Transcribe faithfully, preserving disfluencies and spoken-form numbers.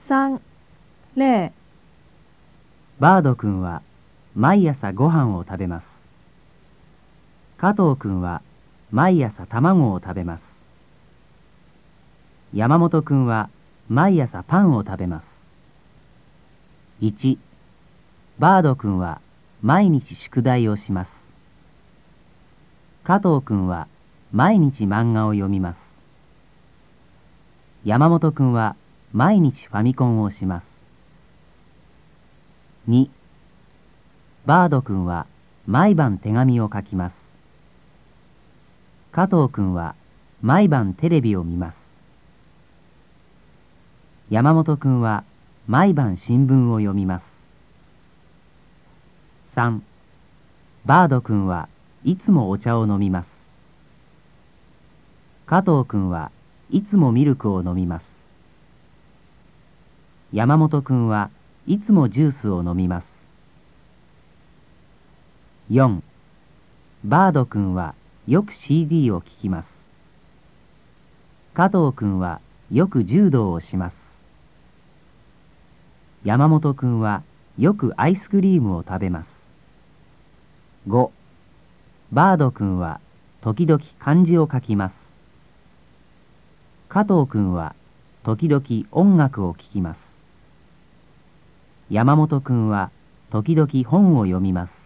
さん、例。 バード君は毎朝ご飯を食べます。加藤君は毎朝卵を食べます。山本君は毎朝パンを食べます。いち、バード君は毎日宿題をします。加藤君は毎日漫画を読みます。山本君は毎日ファミコンをします。に、バード君は毎晩手紙を書きます。加藤君は毎晩テレビを見ます。山本君は毎晩新聞を読みます。さん、バード君はいつもお茶を飲みます。加藤君はいつもミルクを飲みます。山本君はいつもジュースを飲みます。よん、バード君はよく シーディー を聴きます。加藤君はよく柔道をします。山本君はよくアイスクリームを食べます。ご、バード君は時々漢字を書きます。加藤君は時々音楽を聴きます。山本君は時々本を読みます。